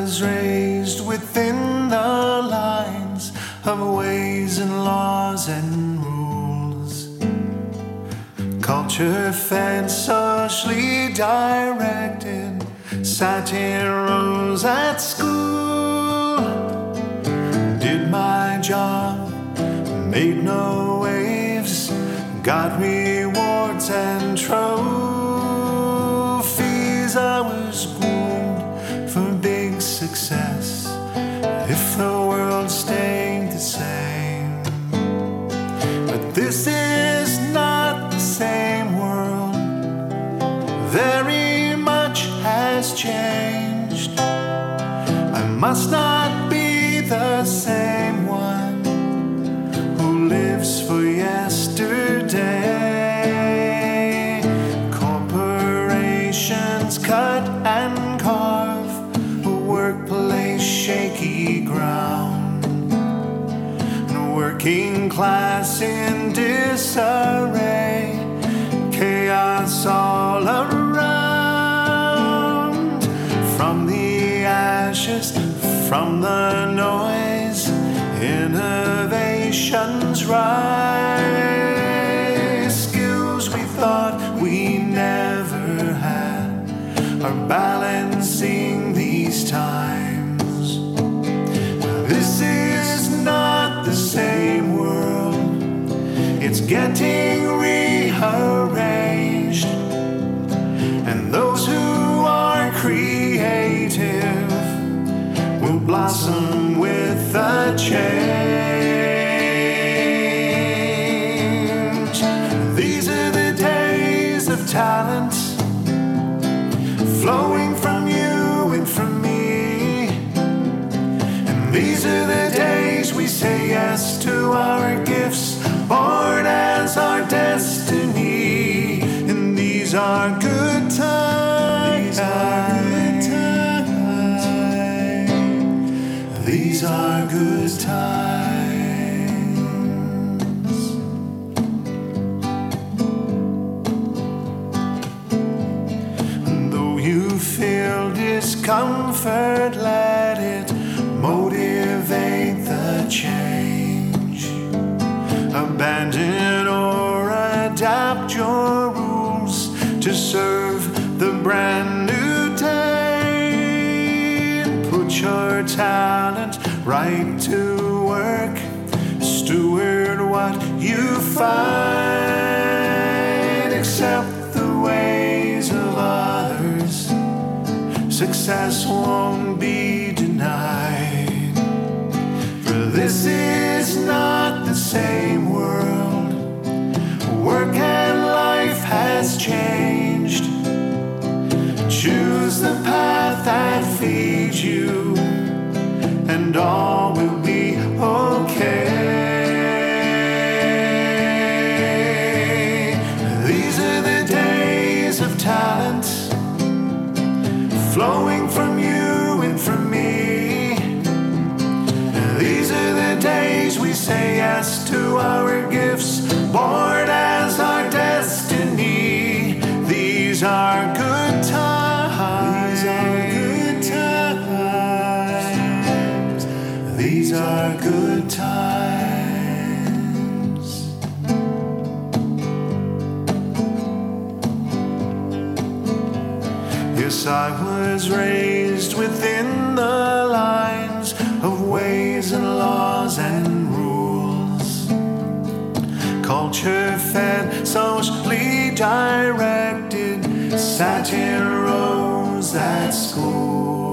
was raised within the lines of ways and laws and rules. Culture fed, socially directed, sat in rows at school. Did my job, made no waves, got rewards and trophies. I was groomed for big success if the world stayed the same. But this is not the same world. Very much has changed. I must not be the same one who lives for yesterday. Corporations cut and carve a workplace shaky ground, and working class in disarray, chaos all around. From the ashes, from the noise, innovations rise. Skills we thought we never had are balancing these times. This is not the same world. It's getting rearranged, and those who are creative will blossom with the change. These are the days of talent flowing from you and from me. And these are the days we say yes to our gifts, born as our destiny. And these are good times. These are good times. And though you feel discomfort, let it motivate the change. Abandon or adapt your rules to serve the brand new day. And put your talent right to work. Steward what you find. Accept the ways of others. Success won't be denied. For this is not the same world. Work and life has changed. Choose the path that feeds you, and all will be okay. These are the days of talent flowing from you and from me. These are the days we say yes to our gifts, born as our destiny. These are good times. These are good times. Yes, I was raised within the lines of ways and laws and rules. Culture fed, socially directed, sat in rows at school.